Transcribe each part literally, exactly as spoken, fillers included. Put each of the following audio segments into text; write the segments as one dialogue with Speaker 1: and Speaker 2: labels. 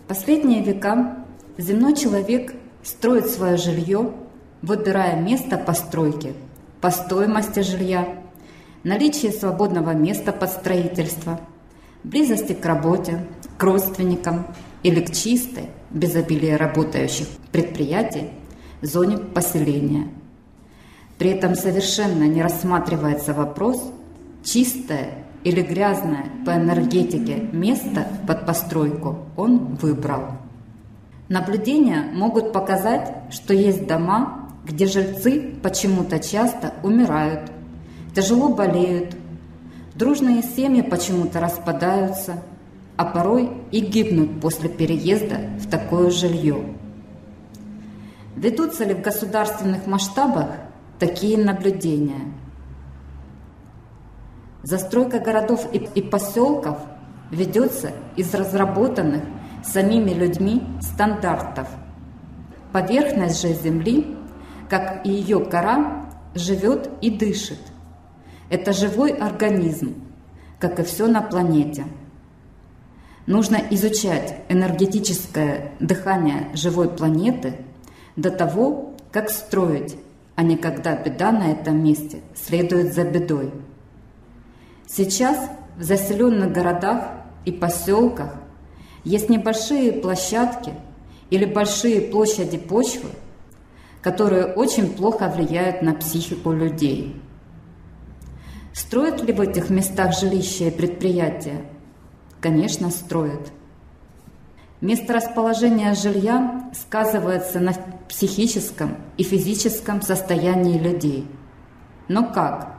Speaker 1: Последние века земной человек строит свое жилье, выбирая место постройки по стоимости жилья, наличие свободного места под строительство, близости к работе, к родственникам или к чистой, без обилия работающих предприятий, зоне поселения. При этом совершенно не рассматривается вопрос, чистое или грязное по энергетике место под постройку он выбрал. Наблюдения могут показать, что есть дома, где жильцы почему-то часто умирают, тяжело болеют, дружные семьи почему-то распадаются, а порой и гибнут после переезда в такое жилье. Ведутся ли в государственных масштабах такие наблюдения? Застройка городов и, и поселков ведется из разработанных самими людьми стандартов. Поверхность же Земли, как и ее кора, живет и дышит. Это живой организм, как и все на планете. Нужно изучать энергетическое дыхание живой планеты до того, как строить, а не когда беда на этом месте следует за бедой. Сейчас в заселенных городах и поселках есть небольшие площадки или большие площади почвы, которые очень плохо влияют на психику людей. Строят ли в этих местах жилища и предприятия? Конечно, строят. Месторасположение жилья сказывается на психическом и физическом состоянии людей. Но как?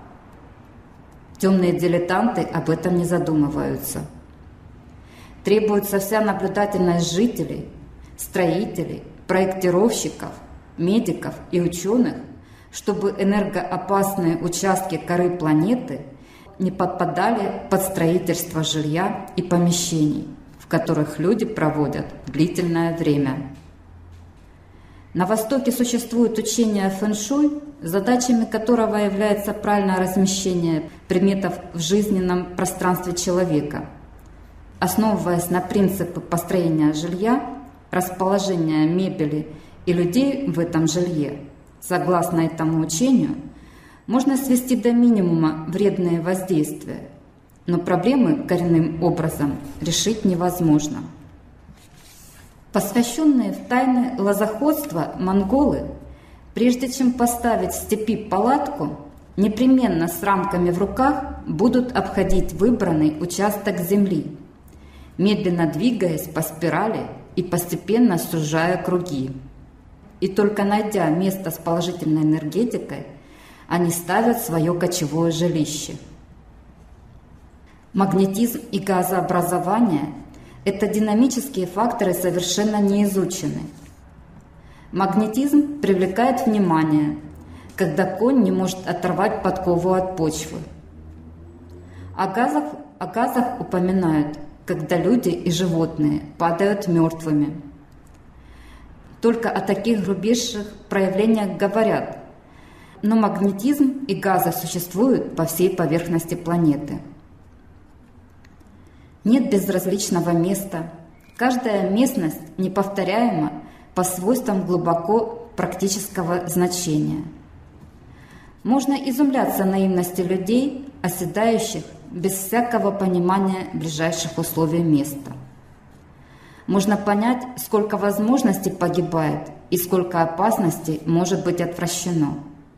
Speaker 1: Темные дилетанты об этом не задумываются. Требуется вся наблюдательность жителей, строителей, проектировщиков, медиков и ученых, чтобы энергоопасные участки коры планеты не подпадали под строительство жилья и помещений, в которых люди проводят длительное время. На Востоке существует учение фэн-шуй, задачами которого является правильное размещение предметов в жизненном пространстве человека. Основываясь на принципы построения жилья, расположения мебели и людей в этом жилье, согласно этому учению, можно свести до минимума вредные воздействия, но проблемы коренным образом решить невозможно. Посвященные в тайны лозоходства монголы, прежде чем поставить в степи палатку, непременно с рамками в руках будут обходить выбранный участок земли, медленно двигаясь по спирали и постепенно сужая круги. И только найдя место с положительной энергетикой, они ставят свое кочевое жилище. Магнетизм и газообразование – это динамические факторы, совершенно не изучены. Магнетизм привлекает внимание, когда конь не может оторвать подкову от почвы. О газах, о газах упоминают, когда люди и животные падают мертвыми. Только о таких грубейших проявлениях говорят, но магнетизм и газы существуют по всей поверхности планеты. Нет безразличного места. Каждая местность неповторяема по свойствам глубоко практического значения. Можно изумляться наивности людей, оседающих без всякого понимания ближайших условий места. Можно понять, сколько возможностей погибает и сколько опасностей может быть отвращено.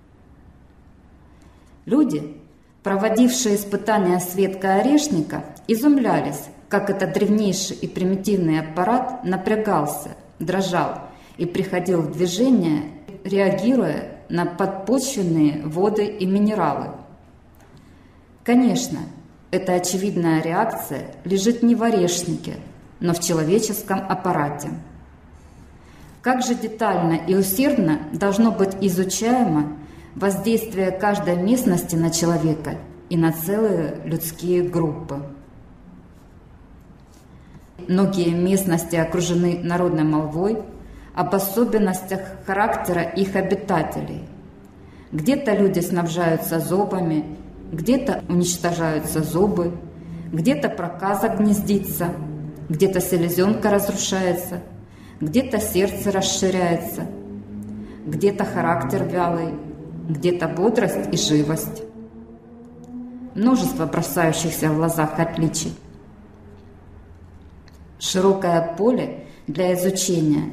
Speaker 1: Люди, проводившие испытания Светка Орешника, изумлялись, как этот древнейший и примитивный аппарат напрягался, дрожал и приходил в движение, реагируя на подпочвенные воды и минералы. Конечно, эта очевидная реакция лежит не в орешнике, но в человеческом аппарате. Как же детально и усердно должно быть изучаемо воздействие каждой местности на человека и на целые людские группы. Многие местности окружены народной молвой об особенностях характера их обитателей. Где-то люди снабжаются зобами, где-то уничтожаются зобы, где-то проказа гнездится, где-то селезенка разрушается, где-то сердце расширяется, где-то характер вялый, где-то бодрость и живость. Множество бросающихся в глазах отличий. Широкое поле для изучения,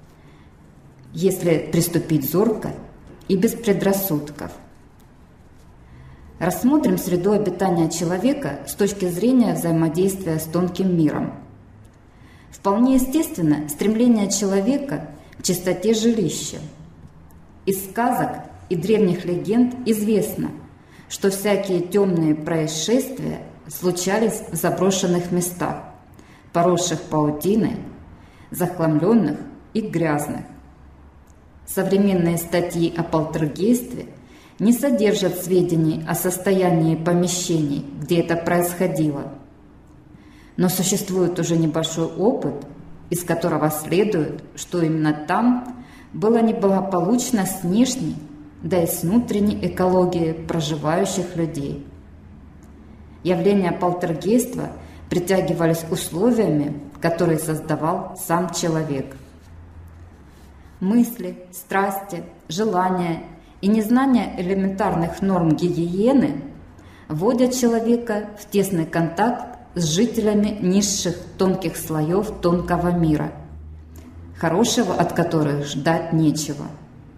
Speaker 1: если приступить зорко и без предрассудков. Рассмотрим среду обитания человека с точки зрения взаимодействия с тонким миром. Вполне естественно стремление человека к чистоте жилища. Из сказок и древних легенд известно, что всякие темные происшествия случались в заброшенных местах, поросших паутиной, захламленных и грязных. Современные статьи о полтергействе не содержат сведений о состоянии помещений, где это происходило. Но существует уже небольшой опыт, из которого следует, что именно там было неблагополучно с внешней, да и с внутренней экологией проживающих людей. Явления полтергейства притягивались условиями, которые создавал сам человек. Мысли, страсти, желания и незнание элементарных норм гигиены вводят человека в тесный контакт с жителями низших тонких слоев тонкого мира, хорошего от которых ждать нечего.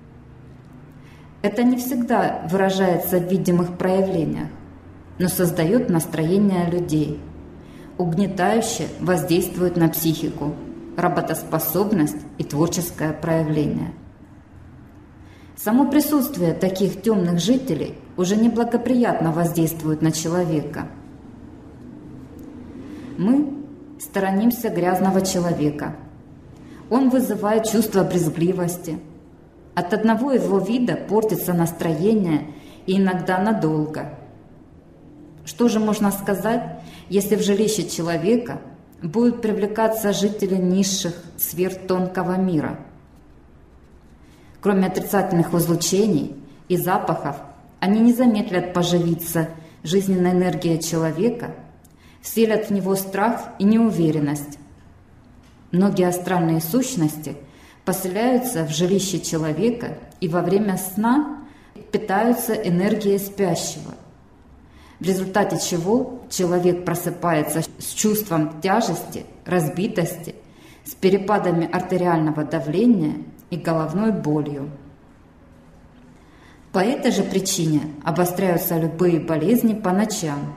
Speaker 1: Это не всегда выражается в видимых проявлениях, но создает настроение людей, угнетающе воздействует на психику, работоспособность и творческое проявление. Само присутствие таких темных жителей уже неблагоприятно воздействует на человека. Мы сторонимся грязного человека. Он вызывает чувство брезгливости. От одного его вида портится настроение и иногда надолго. Что же можно сказать, если в жилище человека будут привлекаться жители низших сфер тонкого мира? Кроме отрицательных излучений и запахов, они не замедлят поживиться жизненной энергией человека, вселят в него страх и неуверенность. Многие астральные сущности поселяются в жилище человека и во время сна питаются энергией спящего, в результате чего человек просыпается с чувством тяжести, разбитости, с перепадами артериального давления и головной болью. По этой же причине обостряются любые болезни по ночам.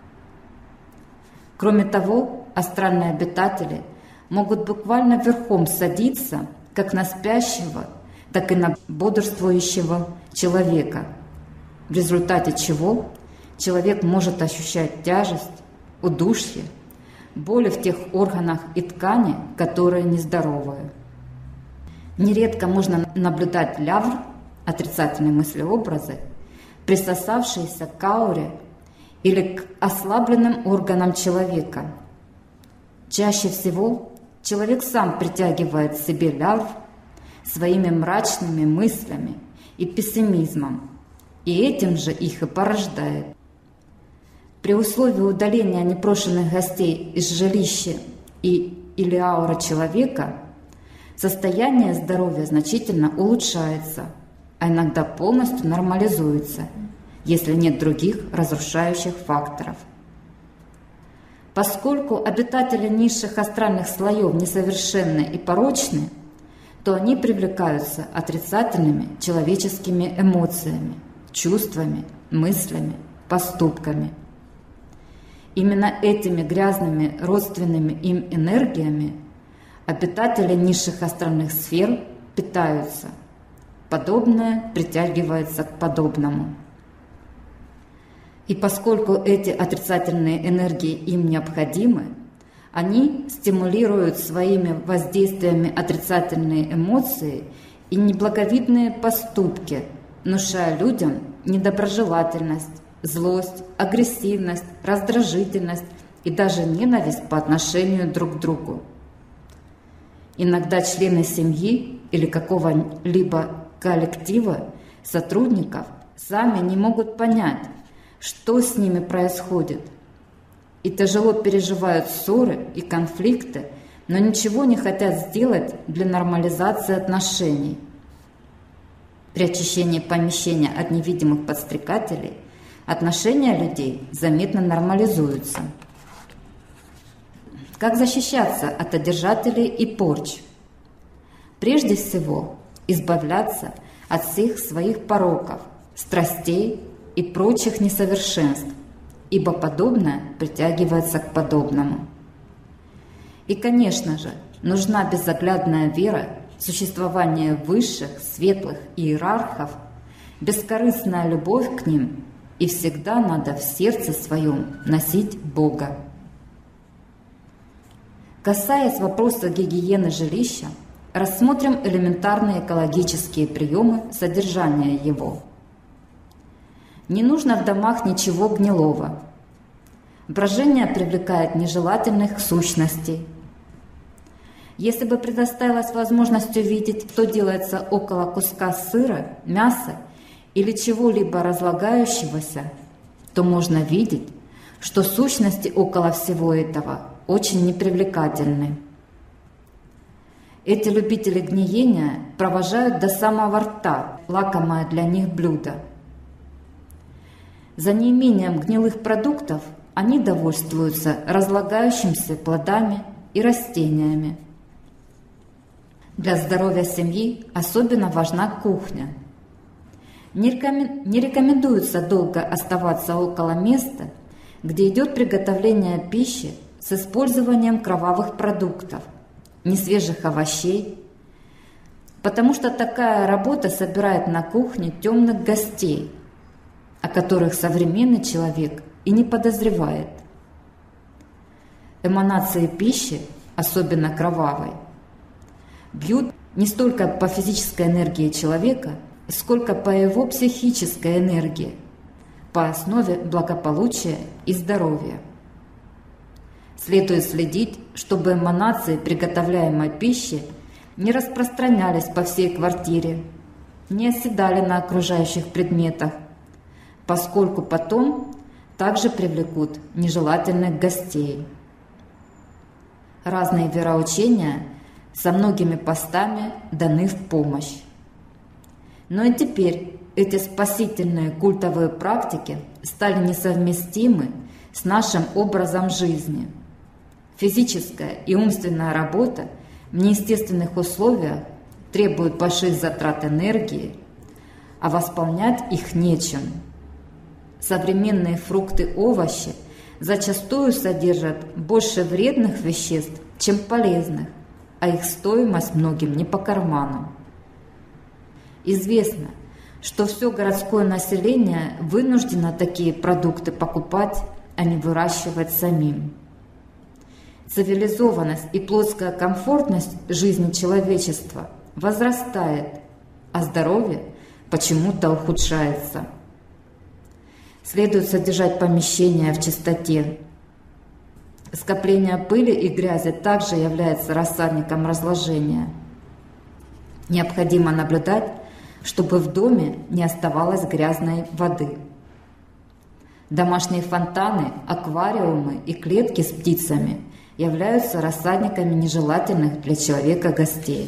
Speaker 1: Кроме того, астральные обитатели могут буквально верхом садиться как на спящего, так и на бодрствующего человека, в результате чего человек может ощущать тяжесть, удушье, боли в тех органах и ткани, которые нездоровые. Нередко можно наблюдать лявр, отрицательные мыслеобразы, присосавшиеся к ауре или к ослабленным органам человека. Чаще всего человек сам притягивает к себе лявр своими мрачными мыслями и пессимизмом, и этим же их и порождает. При условии удаления непрошенных гостей из жилища и или ауры человека состояние здоровья значительно улучшается, а иногда полностью нормализуется, если нет других разрушающих факторов. Поскольку обитатели низших астральных слоев несовершенны и порочны, то они привлекаются отрицательными человеческими эмоциями, чувствами, мыслями, поступками. Именно этими грязными родственными им энергиями обитатели низших астральных сфер питаются. Подобное притягивается к подобному. И поскольку эти отрицательные энергии им необходимы, они стимулируют своими воздействиями отрицательные эмоции и неблаговидные поступки, внушая людям недоброжелательность, злость, агрессивность, раздражительность и даже ненависть по отношению друг к другу. Иногда члены семьи или какого-либо коллектива сотрудников сами не могут понять, что с ними происходит. и тяжело переживают ссоры и конфликты, но ничего не хотят сделать для нормализации отношений. При очищении помещения от невидимых подстрекателей отношения людей заметно нормализуются. Как защищаться от одержателей и порч? Прежде всего, избавляться от всех своих пороков, страстей и прочих несовершенств, ибо подобное притягивается к подобному. И, конечно же, нужна безоглядная вера в существование высших, светлых иерархов, бескорыстная любовь к ним, и всегда надо в сердце своем носить Бога. Касаясь вопроса гигиены жилища, рассмотрим элементарные экологические приемы содержания его. Не нужно в домах ничего гнилого. Брожение привлекает нежелательных сущностей. Если бы предоставилась возможность увидеть, что делается около куска сыра, мяса или чего-либо разлагающегося, то можно видеть, что сущности около всего этого очень непривлекательны. Эти любители гниения провожают до самого рта лакомое для них блюдо. За неимением гнилых продуктов они довольствуются разлагающимися плодами и растениями. Для здоровья семьи особенно важна кухня. Не рекомендуется долго оставаться около места, где идет приготовление пищи с использованием кровавых продуктов, несвежих овощей, потому что такая работа собирает на кухне темных гостей, о которых современный человек и не подозревает. Эманации пищи, особенно кровавой, бьют не столько по физической энергии человека, сколько по его психической энергии, по основе благополучия и здоровья. Следует следить, чтобы эманации приготовляемой пищи не распространялись по всей квартире, не оседали на окружающих предметах, поскольку потом также привлекут нежелательных гостей. Разные вероучения со многими постами даны в помощь. Но и теперь эти спасительные культовые практики стали несовместимы с нашим образом жизни. Физическая и умственная работа в неестественных условиях требует больших затрат энергии, а восполнять их нечем. Современные фрукты и овощи зачастую содержат больше вредных веществ, чем полезных, а их стоимость многим не по карману. Известно, что все городское население вынуждено такие продукты покупать, а не выращивать самим. Цивилизованность и плотская комфортность жизни человечества возрастает, а здоровье почему-то ухудшается. Следует содержать помещения в чистоте. Скопление пыли и грязи также является рассадником разложения. Необходимо наблюдать, чтобы в доме не оставалось грязной воды. Домашние фонтаны, аквариумы и клетки с птицами являются рассадниками нежелательных для человека гостей.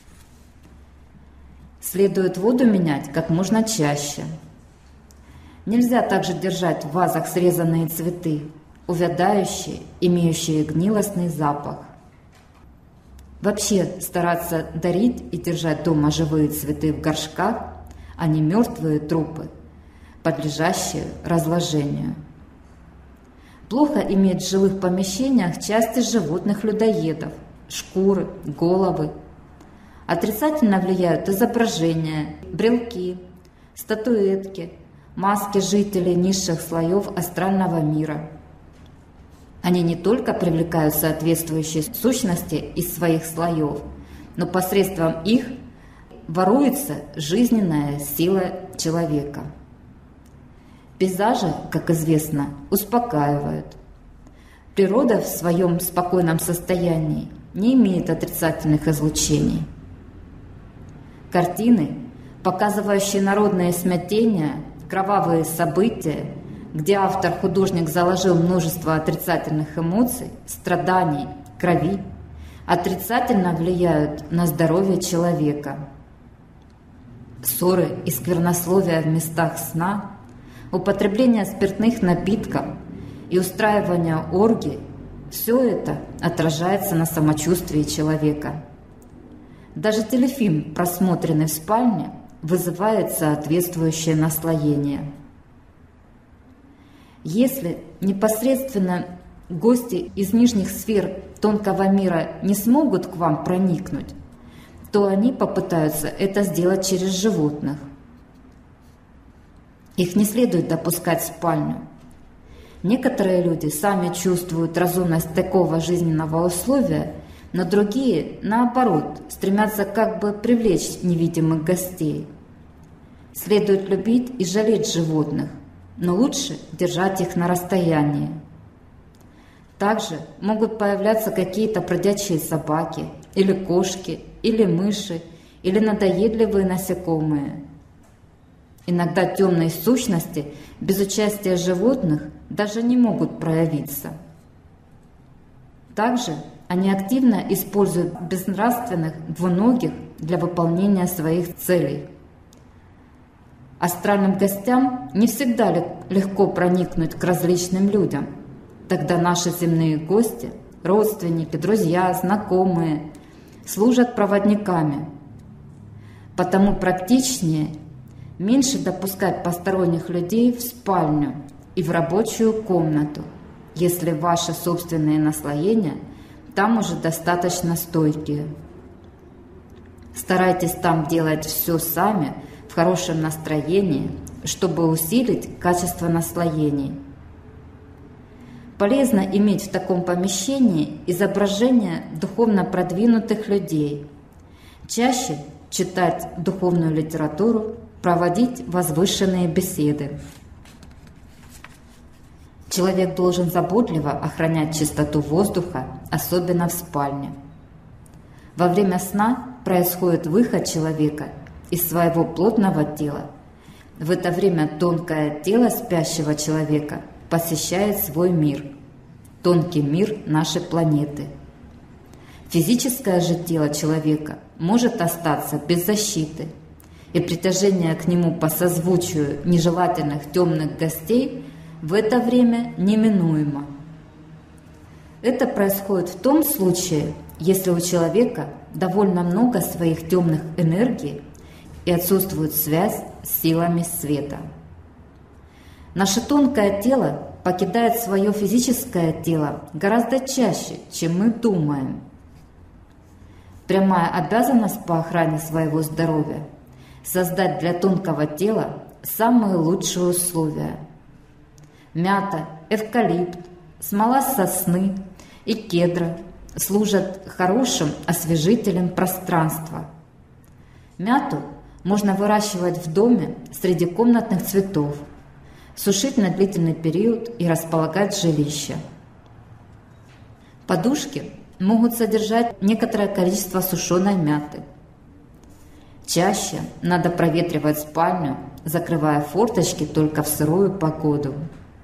Speaker 1: Следует воду менять как можно чаще. Нельзя также держать в вазах срезанные цветы, увядающие, имеющие гнилостный запах. Вообще стараться дарить и держать дома живые цветы в горшках, а не мертвые трупы, подлежащие разложению. Плохо иметь в жилых помещениях части животных-людоедов, шкуры, головы. Отрицательно влияют изображения, брелки, статуэтки, маски жителей низших слоев астрального мира. Они не только привлекают соответствующие сущности из своих слоев, но посредством их воруется жизненная сила человека. Пейзажи, как известно, успокаивают. Природа в своем спокойном состоянии не имеет отрицательных излучений. Картины, показывающие народные смятения, кровавые события, где автор-художник заложил множество отрицательных эмоций, страданий, крови, отрицательно влияют на здоровье человека. Ссоры и сквернословия в местах сна, употребление спиртных напитков и устраивание оргий – все это отражается на самочувствии человека. Даже телефильм, просмотренный в спальне, вызывает соответствующее наслоение. Если непосредственно гости из нижних сфер тонкого мира не смогут к вам проникнуть, то они попытаются это сделать через животных. Их не следует допускать в спальню. Некоторые люди сами чувствуют разумность такого жизненного условия, но другие, наоборот, стремятся как бы привлечь невидимых гостей. Следует любить и жалеть животных, но лучше держать их на расстоянии. Также могут появляться какие-то бродячие собаки, или кошки, или мыши, или надоедливые насекомые. Иногда темные сущности без участия животных даже не могут проявиться. Также они активно используют безнравственных двуногих для выполнения своих целей. Астральным гостям не всегда легко проникнуть к различным людям. Тогда наши земные гости, родственники, друзья, знакомые служат проводниками. Потому практичнее меньше допускать посторонних людей в спальню и в рабочую комнату, если ваши собственные наслоения там уже достаточно стойкие. Старайтесь там делать все сами, в хорошем настроении, чтобы усилить качество наслоений. Полезно иметь в таком помещении изображения духовно продвинутых людей, чаще читать духовную литературу, проводить возвышенные беседы. Человек должен заботливо охранять чистоту воздуха, особенно в спальне. Во время сна происходит выход человека из своего плотного тела. В это время тонкое тело спящего человека посещает свой мир, тонкий мир нашей планеты. Физическое же тело человека может остаться без защиты, и притяжение к нему по созвучию нежелательных темных гостей в это время неминуемо. Это происходит в том случае, если у человека довольно много своих темных энергий и отсутствует связь с силами света. Наше тонкое тело покидает свое физическое тело гораздо чаще, чем мы думаем. Прямая обязанность по охране своего здоровья – создать для тонкого тела самые лучшие условия. Мята, эвкалипт, смола сосны и кедра служат хорошим освежителем пространства. Мяту можно выращивать в доме среди комнатных цветов, сушить на длительный период и располагать жилище. Подушки могут содержать некоторое количество сушеной мяты. Чаще надо проветривать спальню, закрывая форточки только в сырую погоду.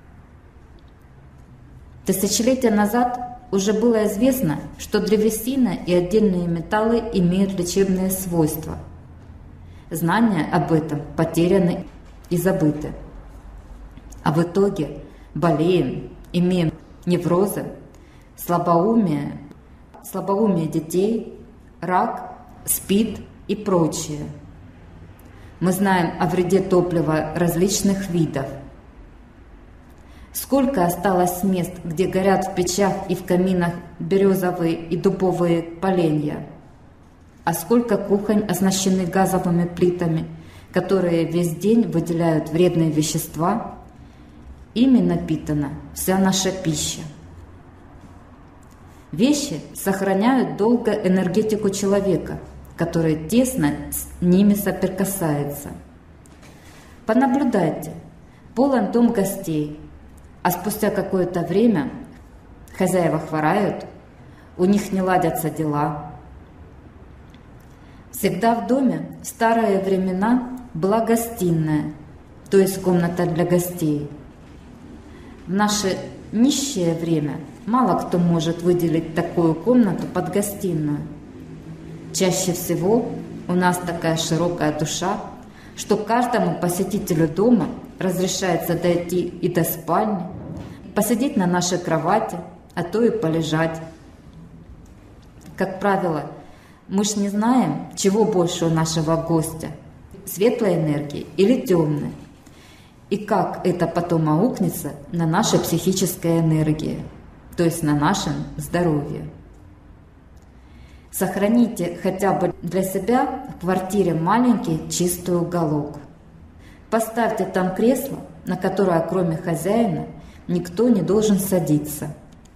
Speaker 1: Тысячелетия назад уже было известно, что древесина и отдельные металлы имеют лечебные свойства. Знания об этом потеряны и забыты. А в итоге болеем, имеем неврозы, слабоумие, слабоумие детей, рак, СПИД и прочее. Мы знаем о вреде топлива различных видов. Сколько осталось мест, где горят в печах и в каминах березовые и дубовые поленья? А сколько кухонь оснащены газовыми плитами, которые весь день выделяют вредные вещества? Ими напитана вся наша пища. Вещи сохраняют долго энергетику человека, который тесно с ними соприкасается. Понаблюдайте, полон дом гостей, а спустя какое-то время хозяева хворают, у них не ладятся дела. Всегда в доме в старые времена была гостиная, то есть комната для гостей. В наше нищее время мало кто может выделить такую комнату под гостиную. Чаще всего у нас такая широкая душа, что каждому посетителю дома разрешается дойти и до спальни, посидеть на нашей кровати, а то и полежать. Как правило, мы ж не знаем, чего больше у нашего гостя – светлой энергии или темной, и как это потом аукнется на нашей психической энергии, то есть на нашем здоровье. Сохраните хотя бы для себя в квартире маленький чистый уголок. Поставьте там кресло, на которое кроме хозяина никто не должен садиться.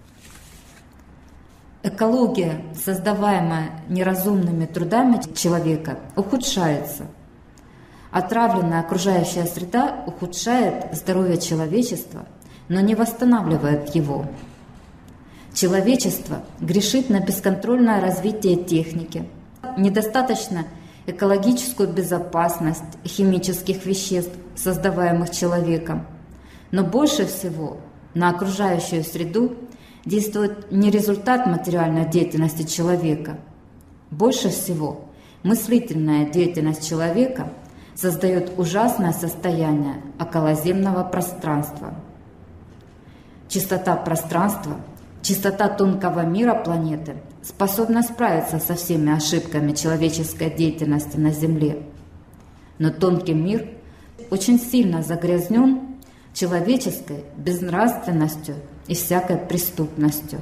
Speaker 1: Экология, создаваемая неразумными трудами человека, ухудшается. Отравленная окружающая среда ухудшает здоровье человечества, но не восстанавливает его. Человечество грешит на бесконтрольное развитие техники, недостаточно экологическую безопасность химических веществ, создаваемых человеком, но больше всего на окружающую среду действует не результат материальной деятельности человека. Больше всего мыслительная деятельность человека создает ужасное состояние околоземного пространства. Чистота пространства, чистота тонкого мира планеты способна справиться со всеми ошибками человеческой деятельности на Земле. Но тонкий мир очень сильно загрязнен человеческой безнравственностью и всякой преступностью.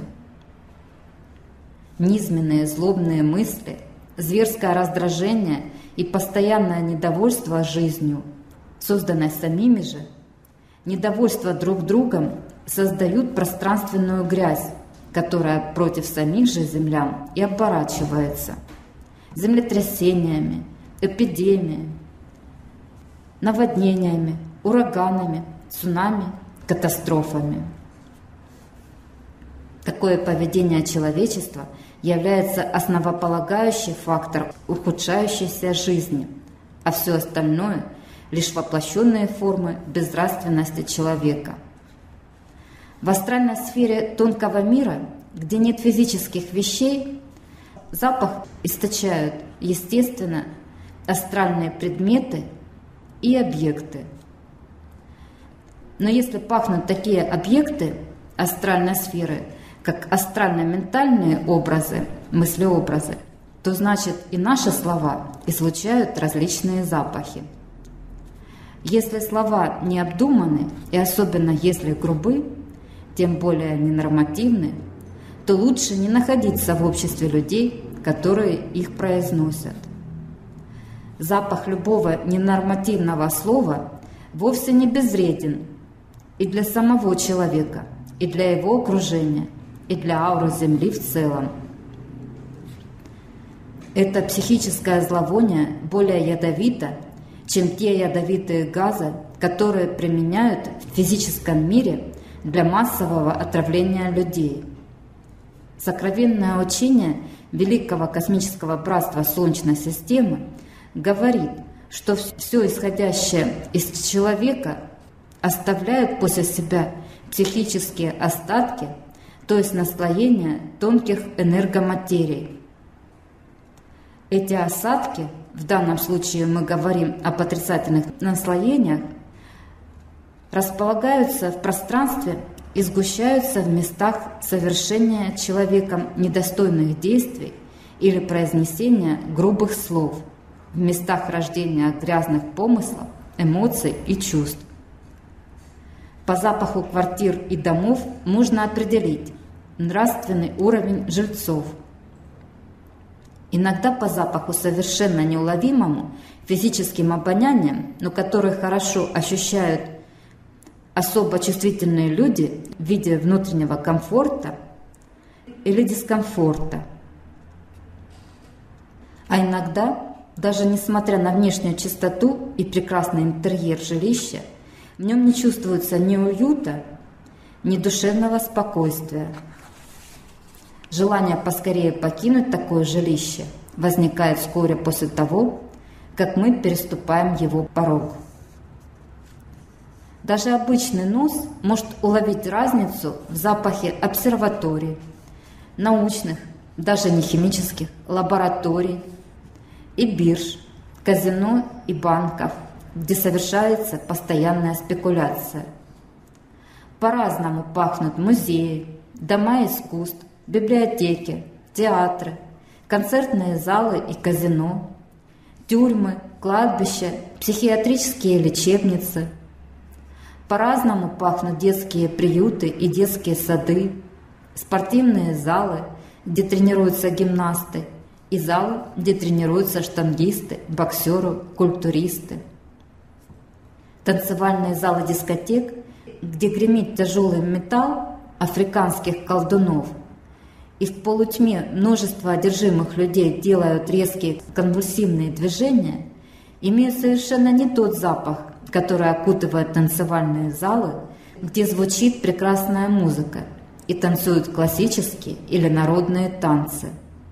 Speaker 1: Низменные злобные мысли, зверское раздражение и постоянное недовольство жизнью, созданное самими же, недовольство друг другом создают пространственную грязь, которая против самих же землян и оборачивается землетрясениями, эпидемиями, наводнениями, ураганами, цунами, катастрофами. Такое поведение человечества является основополагающий фактор ухудшающейся жизни, а все остальное – лишь воплощенные формы безнравственности человека. В астральной сфере тонкого мира, где нет физических вещей, запах источают, естественно, астральные предметы и объекты. Но если пахнут такие объекты астральной сферы, как астрально-ментальные образы, мыслеобразы, то значит и наши слова излучают различные запахи. Если слова не обдуманы, и особенно если грубы, тем более ненормативны, то лучше не находиться в обществе людей, которые их произносят. Запах любого ненормативного слова вовсе не безвреден и для самого человека, и для его окружения, и для ауры Земли в целом. Это психическое зловоние более ядовито, чем те ядовитые газы, которые применяют в физическом мире для массового отравления людей. Сокровенное учение Великого космического братства Солнечной системы говорит, что все исходящее из человека оставляет после себя психические остатки, то есть наслоения тонких энергоматерий. Эти осадки, в данном случае мы говорим об отрицательных наслоениях, располагаются в пространстве и сгущаются в местах совершения человеком недостойных действий или произнесения грубых слов, в местах рождения грязных помыслов, эмоций и чувств. По запаху квартир и домов можно определить нравственный уровень жильцов. Иногда по запаху совершенно неуловимому физическим обонянием, но который хорошо ощущают особо чувствительные люди в виде внутреннего комфорта или дискомфорта. А иногда, даже несмотря на внешнюю чистоту и прекрасный интерьер жилища, в нем не чувствуется ни уюта, ни душевного спокойствия. Желание поскорее покинуть такое жилище возникает вскоре после того, как мы переступаем его порог. Даже обычный нос может уловить разницу в запахе обсерваторий, научных, даже не химических, лабораторий и бирж, казино и банков, где совершается постоянная спекуляция. По-разному пахнут музеи, дома искусств, библиотеки, театры, концертные залы и казино, тюрьмы, кладбища, психиатрические лечебницы. По-разному пахнут детские приюты и детские сады, спортивные залы, где тренируются гимнасты, и залы, где тренируются штангисты, боксеры, культуристы. Танцевальные залы дискотек, где гремит тяжелый металл африканских колдунов, и в полутьме множество одержимых людей делают резкие конвульсивные движения, имеют совершенно не тот запах, который окутывает танцевальные залы, где звучит прекрасная музыка и танцуют классические или народные танцы.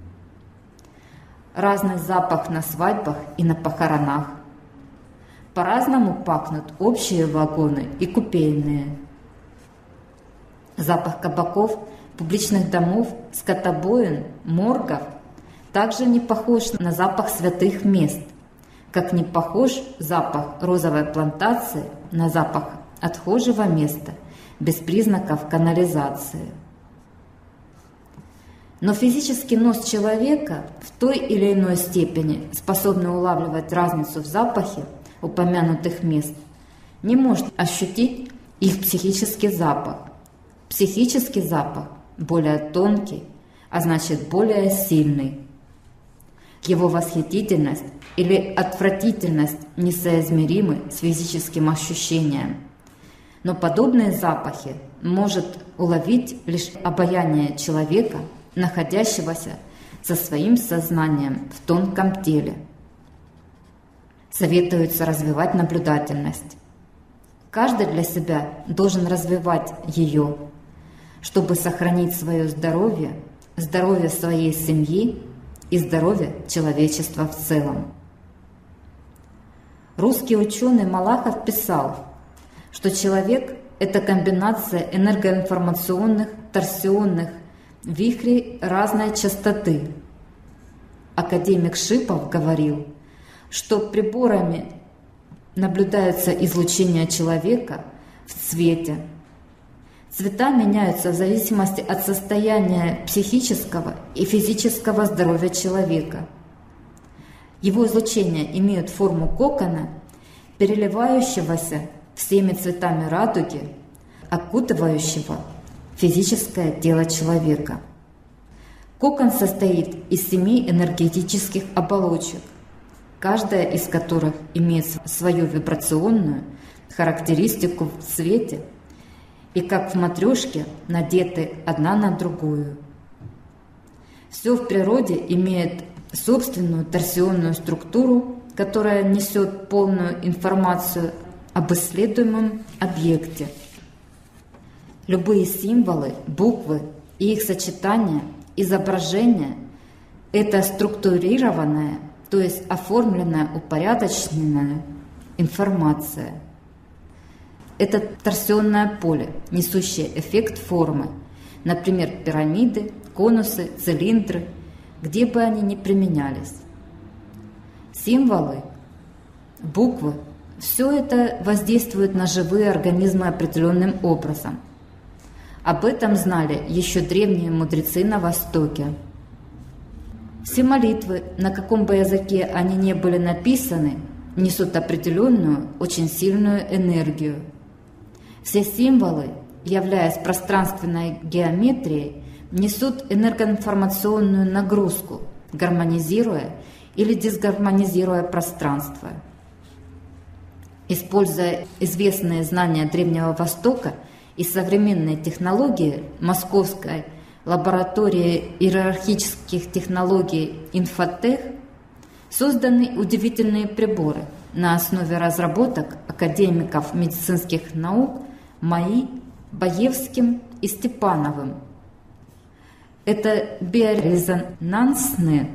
Speaker 1: Разный запах на свадьбах и на похоронах. По-разному пахнут общие вагоны и купейные. Запах кабаков, публичных домов, скотобоин, моргов также не похож на запах святых мест, как не похож запах розовой плантации на запах отхожего места без признаков канализации. Но физический нос человека в той или иной степени, способный улавливать разницу в запахе упомянутых мест, не может ощутить их психический запах. Психический запах более тонкий, а значит более сильный. Его восхитительность или отвратительность несоизмеримы с физическим ощущением. Но подобные запахи может уловить лишь обаяние человека, находящегося со своим сознанием в тонком теле. Советуется развивать наблюдательность. Каждый для себя должен развивать ее, чтобы сохранить свое здоровье, здоровье своей семьи и здоровье человечества в целом. Русский ученый Малахов писал, что человек – это комбинация энергоинформационных, торсионных вихрей разной частоты. Академик Шипов говорил, что приборами наблюдается излучение человека в цвете. Цвета меняются в зависимости от состояния психического и физического здоровья человека. Его излучения имеют форму кокона, переливающегося всеми цветами радуги, окутывающего физическое тело человека. Кокон состоит из семи энергетических оболочек, каждая из которых имеет свою вибрационную характеристику в цвете и, как в матрешке, надеты одна на другую. Все в природе имеет собственную торсионную структуру, которая несет полную информацию об исследуемом объекте. Любые символы, буквы и их сочетания, изображения – это структурированная, то есть оформленная, упорядоченная информация. Это торсионное поле, несущее эффект формы, например, пирамиды, конусы, цилиндры, где бы они ни применялись. Символы, буквы – все это воздействует на живые организмы определенным образом. Об этом знали еще древние мудрецы на Востоке. Все молитвы, на каком бы языке они ни были написаны, несут определенную, очень сильную энергию. Все символы, являясь пространственной геометрией, несут энергоинформационную нагрузку, гармонизируя или дисгармонизируя пространство. Используя известные знания Древнего Востока и современные технологии Московской лаборатории иерархических технологий «Инфотех», созданы удивительные приборы на основе разработок академиков медицинских наук МАИ, Баевским и Степановым. Это биорезонансные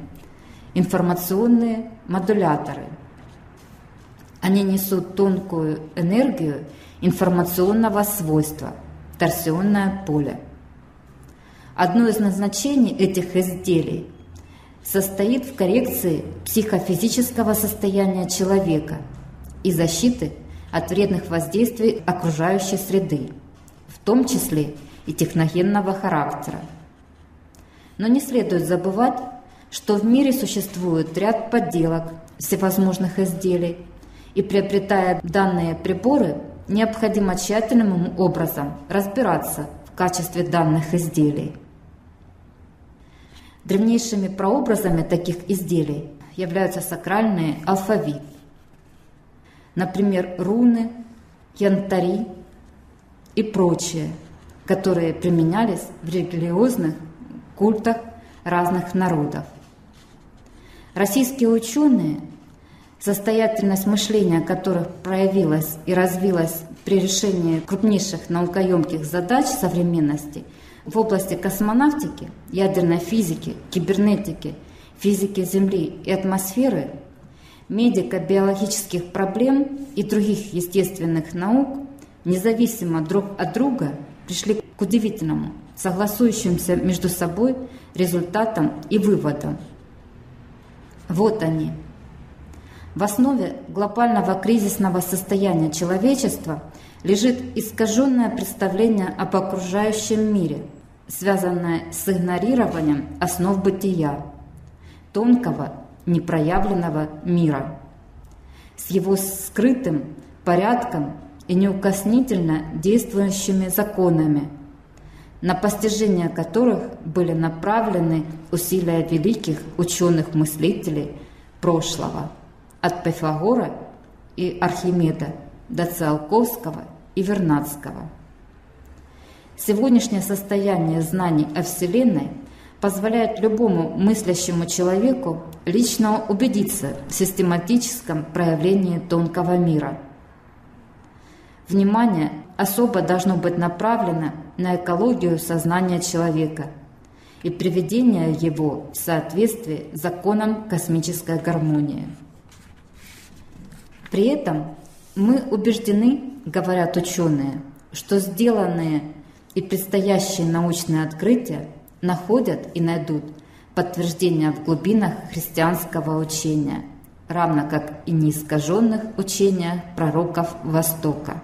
Speaker 1: информационные модуляторы. Они несут тонкую энергию информационного свойства – торсионное поле. Одно из назначений этих изделий состоит в коррекции психофизического состояния человека и защиты от вредных воздействий окружающей среды, в том числе и техногенного характера. Но не следует забывать, что в мире существует ряд подделок всевозможных изделий, и приобретая данные приборы, необходимо тщательным образом разбираться в качестве данных изделий. Древнейшими прообразами таких изделий являются сакральный алфавит, например, руны, янтари и прочее, которые применялись в религиозных культах разных народов. Российские ученые, состоятельность мышления которых проявилась и развилась при решении крупнейших наукоемких задач современности в области космонавтики, ядерной физики, кибернетики, физики Земли и атмосферы, медико-биологических проблем и других естественных наук, независимо друг от друга, пришли к удивительному, согласующимся между собой результатам и выводам. Вот они. В основе глобального кризисного состояния человечества лежит искаженное представление об окружающем мире, связанное с игнорированием основ бытия, тонкого, непроявленного мира, с его скрытым порядком и неукоснительно действующими законами, на постижение которых были направлены усилия великих ученых-мыслителей прошлого, от Пифагора и Архимеда до Циолковского и Вернадского. Сегодняшнее состояние знаний о Вселенной позволяет любому мыслящему человеку лично убедиться в систематическом проявлении тонкого мира. Внимание особо должно быть направлено на экологию сознания человека и приведение его в соответствии с законом космической гармонии. При этом мы убеждены, говорят ученые, что сделанные и предстоящие научные открытия находят и найдут подтверждение в глубинах христианского учения, равно как и неискаженных учениях пророков Востока.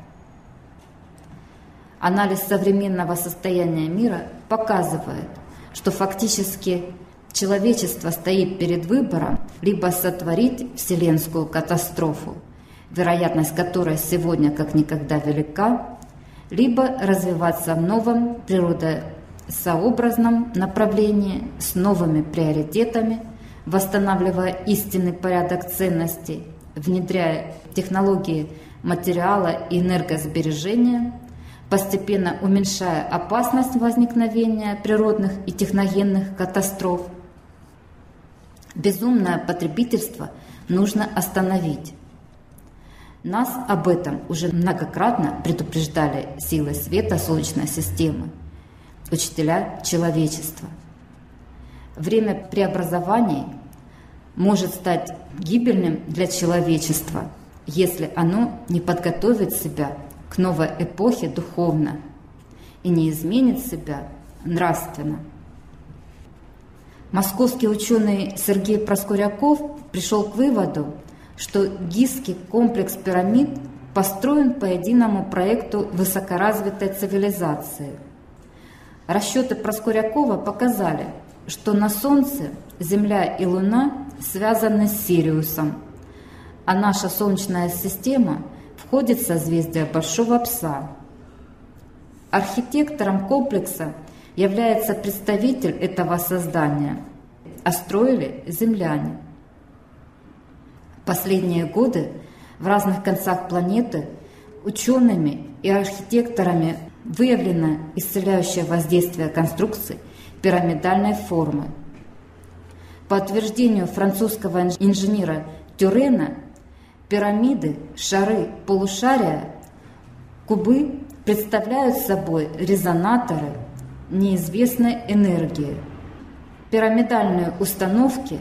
Speaker 1: Анализ современного состояния мира показывает, что фактически человечество стоит перед выбором либо сотворить вселенскую катастрофу, вероятность которой сегодня как никогда велика, либо развиваться в новом природосообразном направлении с новыми приоритетами, восстанавливая истинный порядок ценностей, внедряя технологии материала и энергосбережения, постепенно уменьшая опасность возникновения природных и техногенных катастроф. Безумное потребительство нужно остановить. Нас об этом уже многократно предупреждали силы света Солнечной системы, учителя человечества. Время преобразований может стать гибельным для человечества, если оно не подготовит себя к новой эпохе духовно и не изменит себя нравственно. Московский ученый Сергей Проскуряков пришел к выводу, что Гизский комплекс пирамид построен по единому проекту высокоразвитой цивилизации. Расчеты Проскурякова показали, что на Солнце Земля и Луна связаны с Сириусом, а наша Солнечная система входит в созвездие Большого Пса. Архитектором комплекса является представитель этого создания, а строили земляне. В последние годы в разных концах планеты учеными и архитекторами выявлено исцеляющее воздействие конструкций пирамидальной формы. По утверждению французского инженера Тюрена, пирамиды, шары, полушария, кубы представляют собой резонаторы неизвестной энергии. Пирамидальные установки,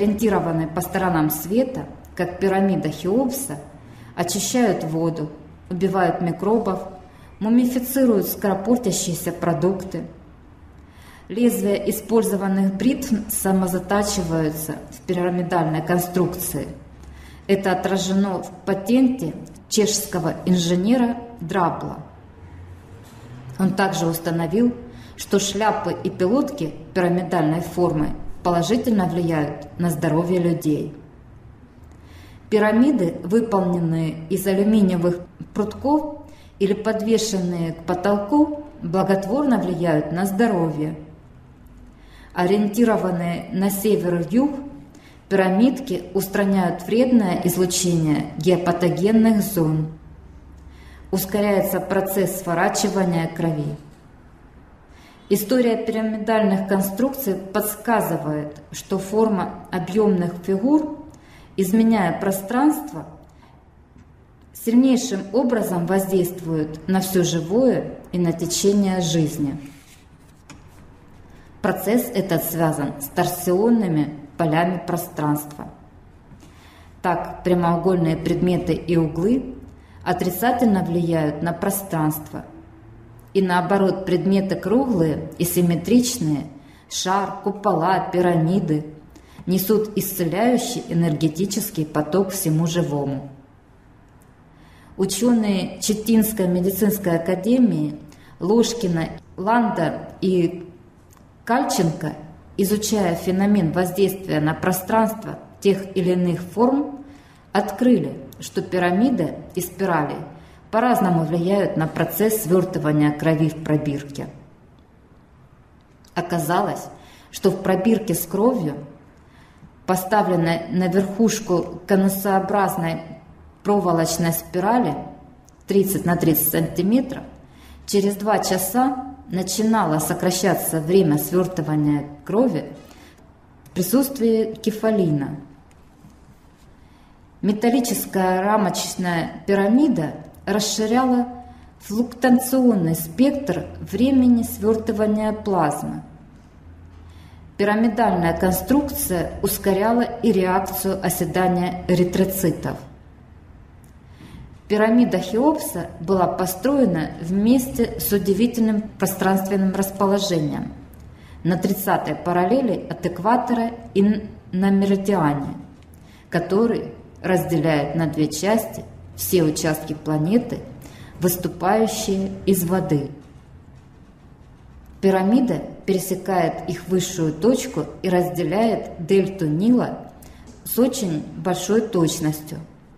Speaker 1: сориентированные по сторонам света, как пирамида Хеопса, очищают воду, убивают микробов, мумифицируют скоропортящиеся продукты. Лезвия использованных бритв самозатачиваются в пирамидальной конструкции. Это отражено в патенте чешского инженера Драбла. Он также установил, что шляпы и пилотки пирамидальной формы положительно влияют на здоровье людей. Пирамиды, выполненные из алюминиевых прутков или подвешенные к потолку, благотворно влияют на здоровье. Ориентированные на север-юг, пирамидки устраняют вредное излучение геопатогенных зон. Ускоряется процесс сворачивания крови. История пирамидальных конструкций подсказывает, что форма объемных фигур, изменяя пространство, сильнейшим образом воздействует на все живое и на течение жизни. Процесс этот связан с торсионными полями пространства. Так, прямоугольные предметы и углы отрицательно влияют на пространство, и наоборот, предметы круглые и симметричные, шар, купола, пирамиды, несут исцеляющий энергетический поток всему живому. Ученые Читинской медицинской академии Ложкина, Ланда и Кальченко, изучая феномен воздействия на пространство тех или иных форм, открыли, что пирамида и спирали по-разному влияют на процесс свертывания крови в пробирке. Оказалось, что в пробирке с кровью, поставленной на верхушку конусообразной проволочной спирали тридцать на тридцать сантиметров, через два часа начинало сокращаться время свертывания крови в присутствии кефалина. Металлическая рамочная пирамида расширяла флуктуационный спектр времени свертывания плазмы. Пирамидальная конструкция ускоряла и реакцию оседания эритроцитов. Пирамида Хеопса была построена вместе с удивительным пространственным расположением на тридцатой параллели от экватора и на меридиане, который разделяет на две части все участки планеты, выступающие из воды. Пирамида пересекает их высшую точку и разделяет дельту Нила с очень большой точностью.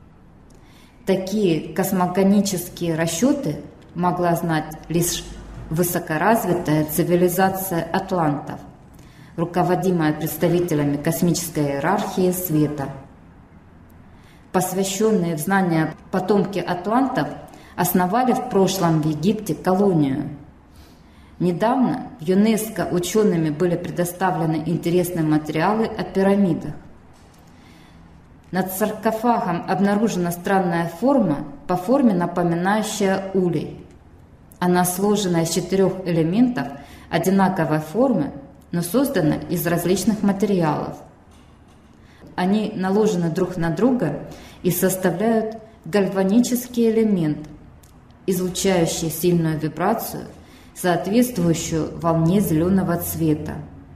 Speaker 1: Такие космогонические расчеты могла знать лишь высокоразвитая цивилизация атлантов, руководимая представителями космической иерархии света. Посвященные в знания потомки атлантов основали в прошлом в Египте колонию. Недавно в ЮНЕСКО учеными были предоставлены интересные материалы о пирамидах. Над саркофагом обнаружена странная форма, по форме напоминающая улей. Она сложена из четырех элементов одинаковой формы, но создана из различных материалов. Они наложены друг на друга и составляют гальванический элемент, излучающий сильную вибрацию, соответствующую волне зеленого цвета.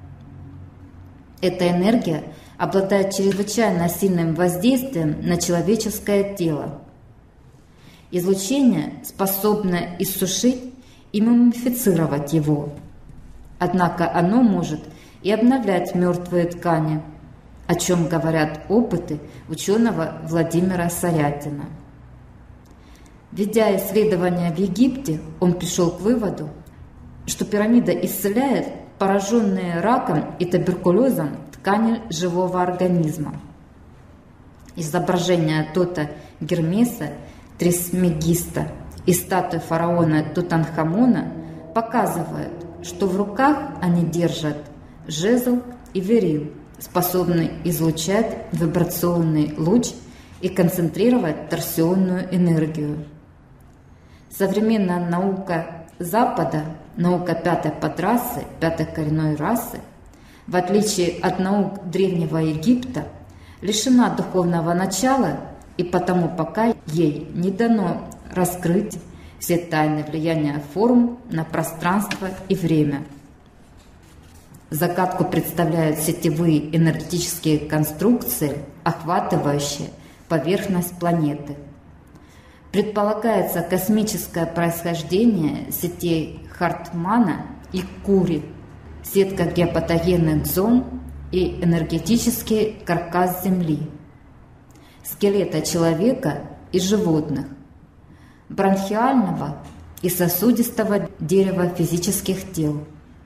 Speaker 1: Эта энергия обладает чрезвычайно сильным воздействием на человеческое тело. Излучение способно иссушить и мумифицировать его. Однако оно может и обновлять мертвые ткани, о чем говорят опыты ученого Владимира Сорятина. Ведя исследования в Египте, он пришел к выводу, что пирамида исцеляет пораженные раком и туберкулезом ткани живого организма. Изображения Тота Гермеса Трисмегиста и статуи фараона Тутанхамона показывают, что в руках они держат жезл и верил, способный излучать вибрационный луч и концентрировать торсионную энергию. Современная наука Запада, наука пятой подрасы, пятой коренной расы, в отличие от наук Древнего Египта, лишена духовного начала, и потому пока ей не дано раскрыть все тайны влияния форм на пространство и время. Загадку представляют сетевые энергетические конструкции, охватывающие поверхность планеты. Предполагается космическое происхождение сетей Хартмана и Кури, сетка геопатогенных зон и энергетический каркас Земли, скелета человека и животных, бронхиального и сосудистого дерева физических тел.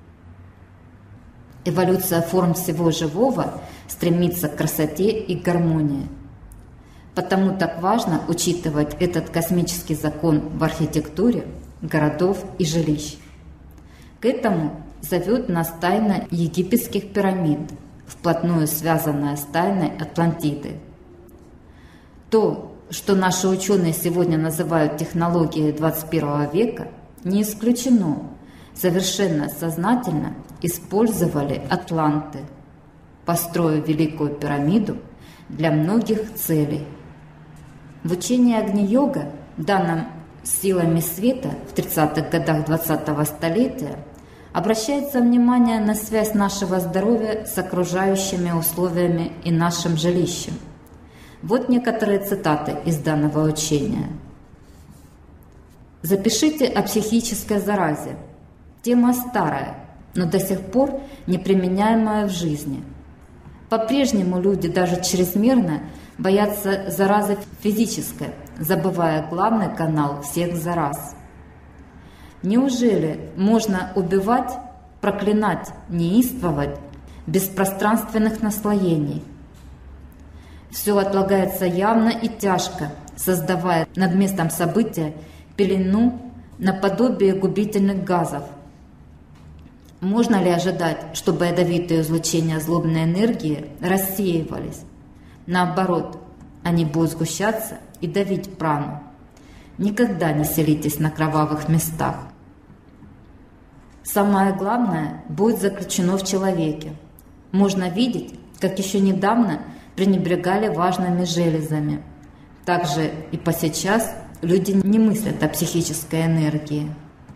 Speaker 1: Эволюция форм всего живого стремится к красоте и гармонии. Потому так важно учитывать этот космический закон в архитектуре городов и жилищ. К этому зовет нас тайна египетских пирамид, вплотную связанная с тайной Атлантиды. То, что наши ученые сегодня называют технологией двадцать первого века, не исключено, совершенно сознательно использовали атланты, построив Великую пирамиду для многих целей. В учении Агни-йога, данном силами света в тридцатых годах двадцатого столетия, обращается внимание на связь нашего здоровья с окружающими условиями и нашим жилищем. Вот некоторые цитаты из данного учения. Запишите о психической заразе. Тема старая, но до сих пор неприменяемая в жизни. По-прежнему люди даже чрезмерно боятся заразы физической, забывая главный канал всех зараз. Неужели можно убивать, проклинать, неистовать без пространственных наслоений? Все отлагается явно и тяжко, создавая над местом события пелену наподобие губительных газов. Можно ли ожидать, чтобы ядовитые излучения злобной энергии рассеивались? Наоборот, они будут сгущаться и давить прану. Никогда не селитесь на кровавых местах. Самое главное будет заключено в человеке. Можно видеть, как еще недавно пренебрегали важными железами. Также и по сейчас люди не мыслят о психической энергии.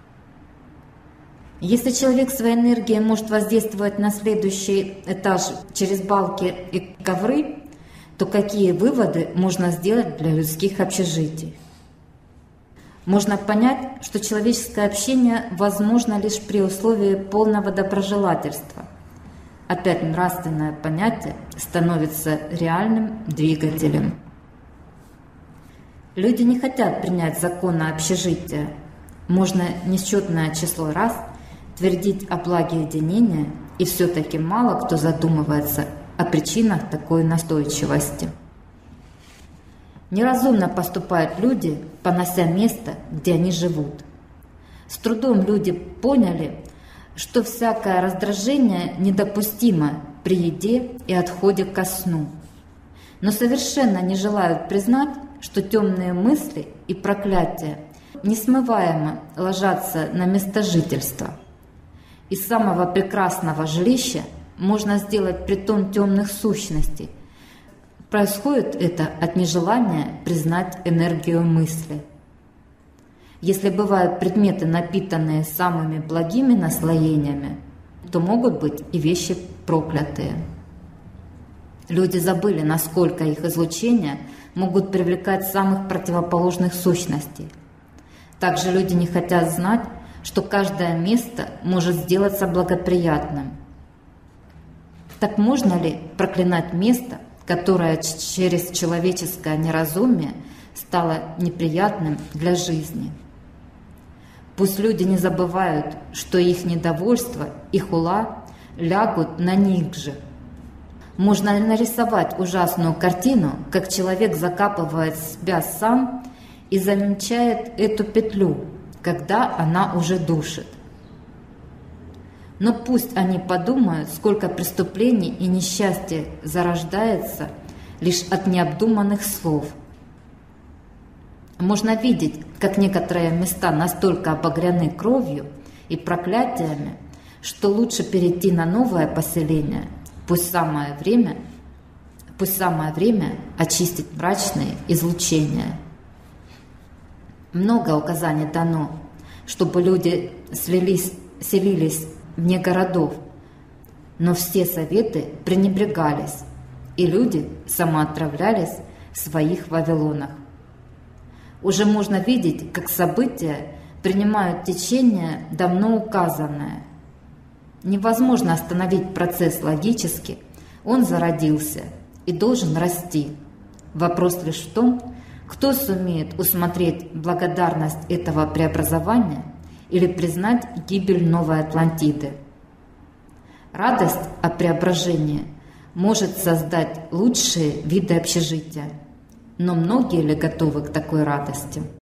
Speaker 1: Если человек своей энергией может воздействовать на следующий этаж через балки и ковры, то какие выводы можно сделать для людских общежитий? Можно понять, что человеческое общение возможно лишь при условии полного доброжелательства. Опять нравственное понятие становится реальным двигателем. Люди не хотят принять законы общежития. Можно несчетное число раз твердить о благе единения, и все-таки мало кто задумывается о причинах такой настойчивости. Неразумно поступают люди, понося место, где они живут. С трудом люди поняли, что всякое раздражение недопустимо при еде и отходе ко сну, но совершенно не желают признать, что темные мысли и проклятия несмываемо ложатся на место жительства. Из самого прекрасного жилища можно сделать притон темных сущностей. Происходит это от нежелания признать энергию мысли. Если бывают предметы, напитанные самыми благими наслоениями, то могут быть и вещи проклятые. Люди забыли, насколько их излучения могут привлекать самых противоположных сущностей. Также люди не хотят знать, что каждое место может сделаться благоприятным. Так можно ли проклинать место, которое через человеческое неразумие стало неприятным для жизни? Пусть люди не забывают, что их недовольство и хула лягут на них же. Можно нарисовать ужасную картину, как человек закапывает себя сам и замечает эту петлю, когда она уже душит. Но пусть они подумают, сколько преступлений и несчастья зарождается лишь от необдуманных слов. Можно видеть, как некоторые места настолько обогрены кровью и проклятиями, что лучше перейти на новое поселение. Пусть самое время, пусть самое время очистить мрачные излучения. Много указаний дано, чтобы люди слились, селились вне городов, но все советы пренебрегались, и люди самоотравлялись в своих Вавилонах. Уже можно видеть, как события принимают течение, давно указанное. Невозможно остановить процесс логически, он зародился и должен расти. Вопрос лишь в том, кто сумеет усмотреть благодарность этого преобразования или признать гибель Новой Атлантиды. Радость от преображения может создать лучшие виды общежития, но многие ли готовы к такой радости?